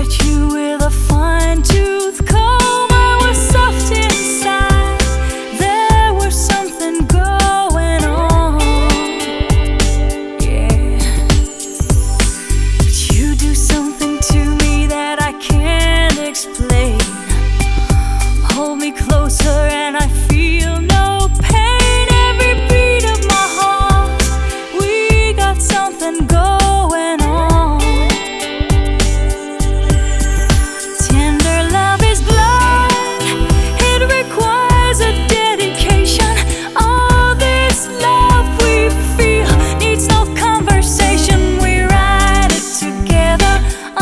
get you with a fine-tooth comb. I was soft inside, there was something going on. Yeah, but you do something to me that I can't explain. Hold me closer and I feel no pain. Every beat of my heart, we got something going on. Tender love is blind, it requires a dedication. All this love we feel needs no conversation. We ride it together,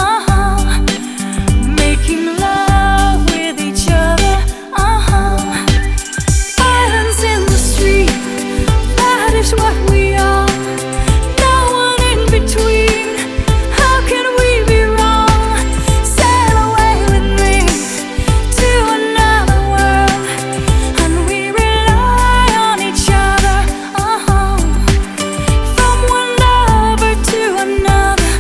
making love with each other. Islands in the street, that is what we are. No one in between, how can we be wrong? Sail away with me to another world, and we rely on each other, from one lover to another,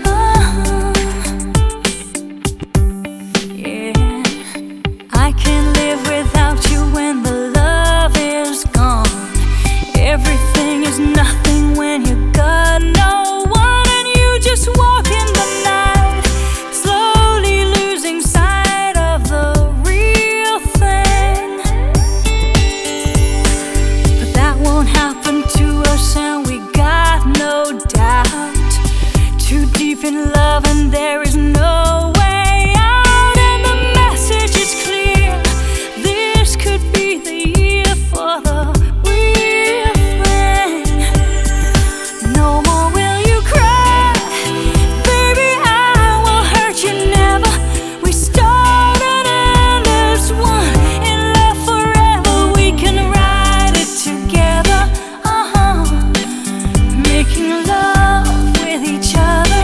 yeah. I can't live without you when the love is gone. Everything is nothing when you got no one, and you just walk in the night, slowly losing sight of the real thing. But that won't happen to us, and we got no doubt. Too deep in love and there is no way out, and the message is clear. This could be the year for the real thing. No more will you cry, baby, I will hurt you never. We started and as one, in love forever. We can ride it together, making love with each other,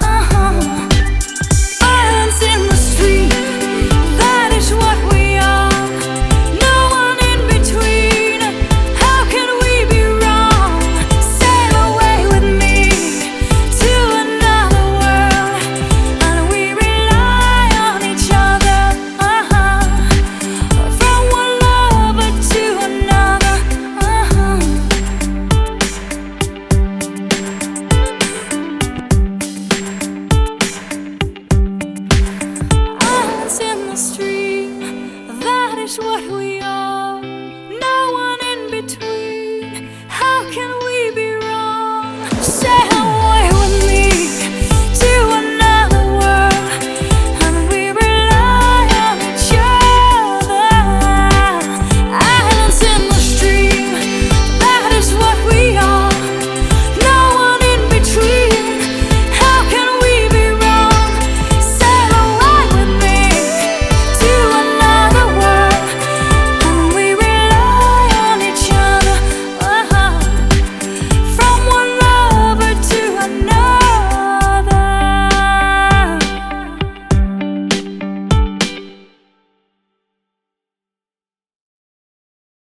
Islands in the street, that is what we are. No one in between, how can we be wrong? Sail away with me to another world, and we rely on each other, from one lover to another, Islands in the street, that is what we